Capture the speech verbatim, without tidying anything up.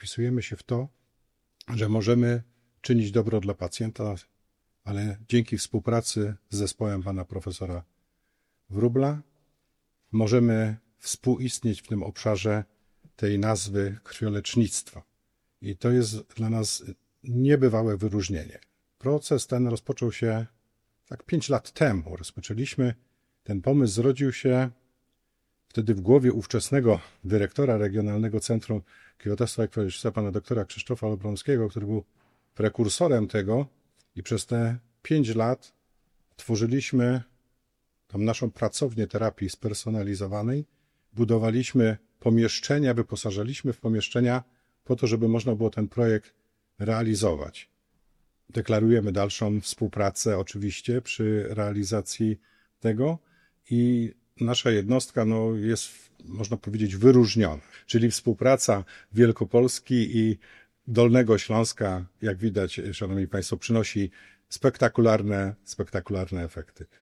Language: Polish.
wpisujemy się w to, że możemy czynić dobro dla pacjenta, ale dzięki współpracy z zespołem pana profesora Wróbla możemy współistnieć w tym obszarze tej nazwy krwiolecznictwa. I to jest dla nas niebywałe wyróżnienie. Proces ten rozpoczął się tak pięć lat temu. Rozpoczęliśmy, ten pomysł zrodził się wtedy w głowie ówczesnego dyrektora Regionalnego Centrum Krwiodawstwa i Krwiolecznictwa, pana doktora Krzysztofa Obromskiego, który był prekursorem tego i przez te pięć lat tworzyliśmy tą naszą pracownię terapii spersonalizowanej, budowaliśmy pomieszczenia, wyposażaliśmy w pomieszczenia po to, żeby można było ten projekt realizować. Deklarujemy dalszą współpracę oczywiście przy realizacji tego i nasza jednostka no, jest, można powiedzieć, wyróżniona. Czyli współpraca Wielkopolski i Dolnego Śląska, jak widać, szanowni państwo, przynosi spektakularne, spektakularne efekty.